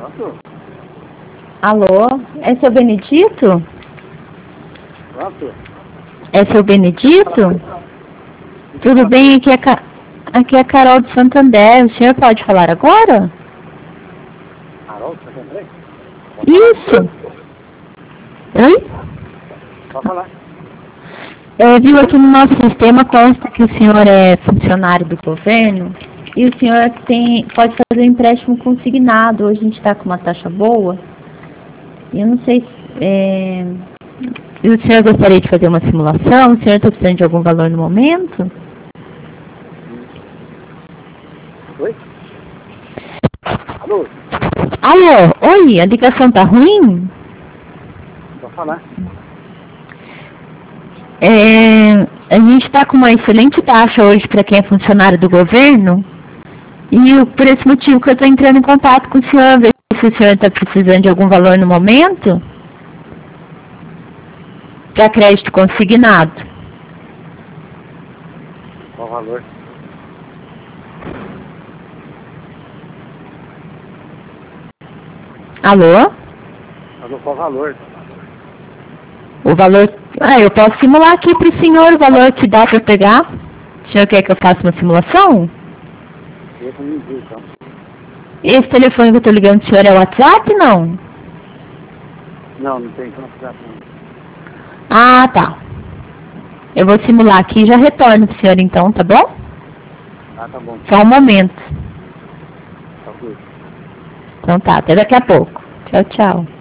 Pronto? Alô? É seu Benedito? Pronto? É seu Benedito? Tudo bem? Aqui é a Carol de Santander. O senhor pode falar agora? Carol, você lembrei? Isso! Oi? Pode falar. Viu aqui no nosso sistema consta que o senhor é funcionário do governo e o senhor pode fazer um empréstimo consignado. Hoje a gente está com uma taxa boa. E eu não sei se o senhor gostaria de fazer uma simulação. O senhor está precisando de algum valor no momento? Oi? Alô? Alô? Oi, a ligação tá ruim? Pode falar. A gente está com uma excelente taxa hoje para quem é funcionário do governo. E por esse motivo que eu estou entrando em contato com o senhor, ver se o senhor está precisando de algum valor no momento. Para crédito consignado. Qual o valor? Alô? Alô, qual o valor? O valor... eu posso simular aqui para o senhor o valor que dá para pegar. O senhor quer que eu faça uma simulação? Eu não me vi, então. Esse telefone que eu estou ligando do senhor é o WhatsApp, não? Não, não tem como ficar com... Ah, tá. Eu vou simular aqui e já retorno para o senhor então, tá bom? Ah, tá bom. Só um momento. Tá tudo. Então tá, até daqui a pouco. Tchau, tchau.